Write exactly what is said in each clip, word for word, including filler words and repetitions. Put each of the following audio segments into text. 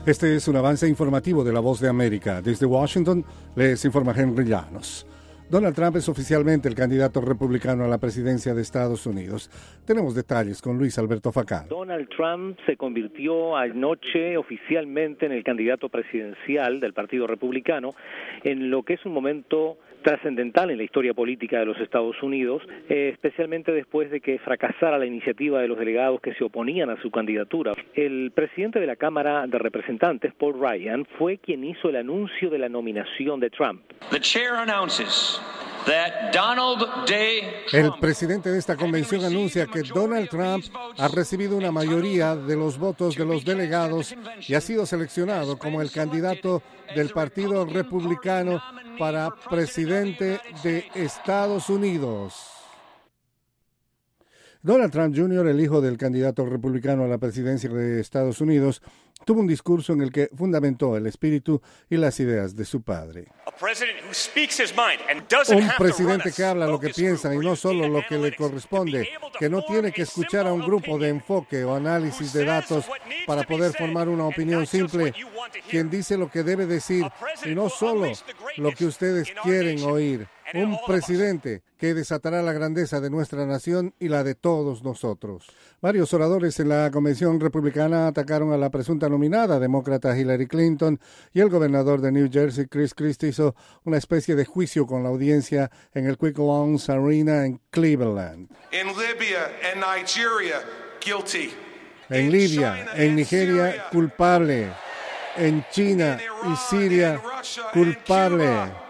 Este es un avance informativo de La Voz de América. Desde Washington les informa Henry Llanos. Donald Trump es oficialmente el candidato republicano a la presidencia de Estados Unidos. Tenemos detalles con Luis Alberto Facal. Donald Trump se convirtió anoche oficialmente en el candidato presidencial del Partido Republicano, en lo que es un momento trascendental en la historia política de los Estados Unidos, eh, especialmente después de que fracasara la iniciativa de los delegados que se oponían a su candidatura. El presidente de la Cámara de Representantes, Paul Ryan, fue quien hizo el anuncio de la nominación de Trump. The chair announces that Donald J. Trump, el presidente de esta convención anuncia que Donald Trump ha recibido una mayoría de los votos de los delegados y ha sido seleccionado como el candidato del Partido Republicano para presidente de Estados Unidos. Donald Trump junior, el hijo del candidato republicano a la presidencia de Estados Unidos, tuvo un discurso en el que fundamentó el espíritu y las ideas de su padre. Un presidente que habla lo que piensa y no solo lo que le corresponde, que no tiene que escuchar a un grupo de enfoque o análisis de datos para poder formar una opinión simple, quien dice lo que debe decir y no solo lo que ustedes quieren oír. Un presidente que desatará la grandeza de nuestra nación y la de todos nosotros. Varios oradores en la convención republicana atacaron a la presunta nominada demócrata Hillary Clinton y el gobernador de New Jersey, Chris Christie, hizo una especie de juicio con la audiencia en el Quick Loans Arena en Cleveland. En Libia and Nigeria, guilty. En Libia, en Nigeria, culpable. En China y Siria, culpable.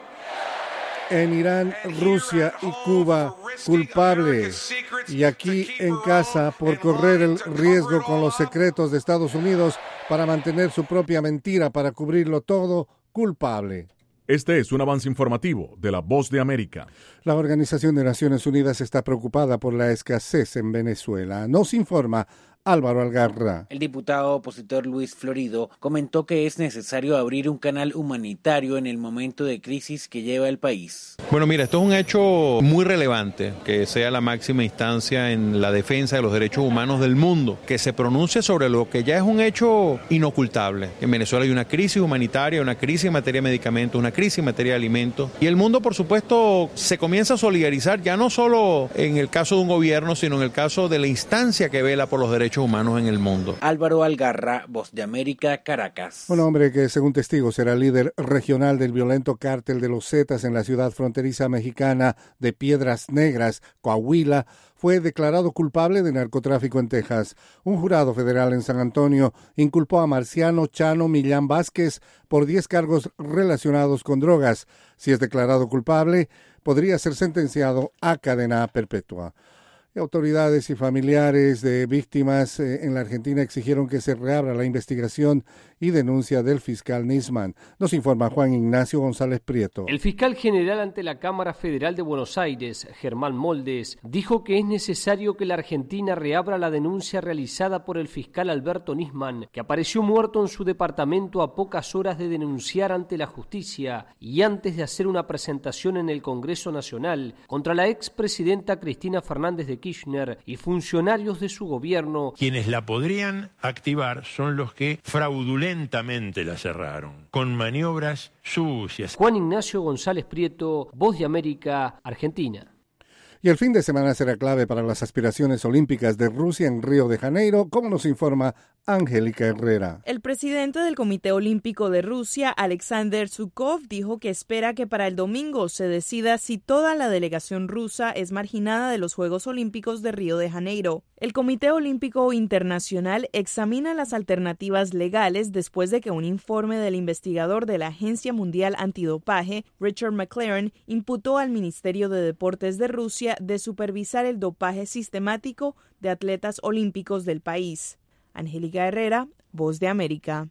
En Irán, Rusia y Cuba, culpable. Y aquí en casa por correr el riesgo con los secretos de Estados Unidos para mantener su propia mentira para cubrirlo todo, culpable. Este es un avance informativo de La Voz de América. La Organización de Naciones Unidas está preocupada por la escasez en Venezuela. Nos informa Álvaro Algarra. El diputado opositor Luis Florido comentó que es necesario abrir un canal humanitario en el momento de crisis que lleva el país. Bueno, mira, esto es un hecho muy relevante, que sea la máxima instancia en la defensa de los derechos humanos del mundo, que se pronuncie sobre lo que ya es un hecho inocultable. En Venezuela hay una crisis humanitaria, una crisis en materia de medicamentos, una crisis en materia de alimentos, y el mundo, por supuesto, se comienza a solidarizar ya no solo en el caso de un gobierno, sino en el caso de la instancia que vela por los derechos humanos en el mundo. Álvaro Algarra, Voz de América, Caracas. Un hombre que, según testigos, era líder regional del violento cártel de los Zetas en la ciudad fronteriza mexicana de Piedras Negras, Coahuila, fue declarado culpable de narcotráfico en Texas. Un jurado federal en San Antonio inculpó a Marciano Chano Millán Vázquez por diez cargos relacionados con drogas. Si es declarado culpable, podría ser sentenciado a cadena perpetua. Autoridades y familiares de víctimas eh, en la Argentina exigieron que se reabra la investigación y denuncia del fiscal Nisman. Nos informa Juan Ignacio González Prieto. El fiscal general ante la Cámara Federal de Buenos Aires, Germán Moldes, dijo que es necesario que la Argentina reabra la denuncia realizada por el fiscal Alberto Nisman, que apareció muerto en su departamento a pocas horas de denunciar ante la justicia y antes de hacer una presentación en el Congreso Nacional contra la expresidenta Cristina Fernández de Kirchner y funcionarios de su gobierno. Quienes la podrían activar son los que fraudulentamente la cerraron, con maniobras sucias. Juan Ignacio González Prieto, Voz de América, Argentina. Y el fin de semana será clave para las aspiraciones olímpicas de Rusia en Río de Janeiro, como nos informa Angélica Herrera. El presidente del Comité Olímpico de Rusia, Alexander Zhukov, dijo que espera que para el domingo se decida si toda la delegación rusa es marginada de los Juegos Olímpicos de Río de Janeiro. El Comité Olímpico Internacional examina las alternativas legales después de que un informe del investigador de la Agencia Mundial Antidopaje, Richard McLaren, imputó al Ministerio de Deportes de Rusia de supervisar el dopaje sistemático de atletas olímpicos del país. Angélica Herrera, Voz de América.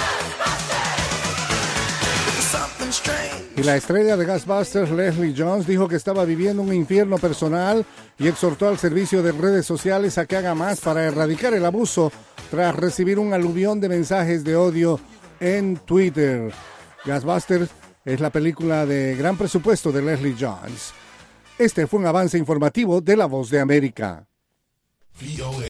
Y la estrella de Ghostbusters, Leslie Jones, dijo que estaba viviendo un infierno personal y exhortó al servicio de redes sociales a que haga más para erradicar el abuso tras recibir un aluvión de mensajes de odio en Twitter. Ghostbusters es la película de gran presupuesto de Leslie Jones. Este fue un avance informativo de La Voz de América.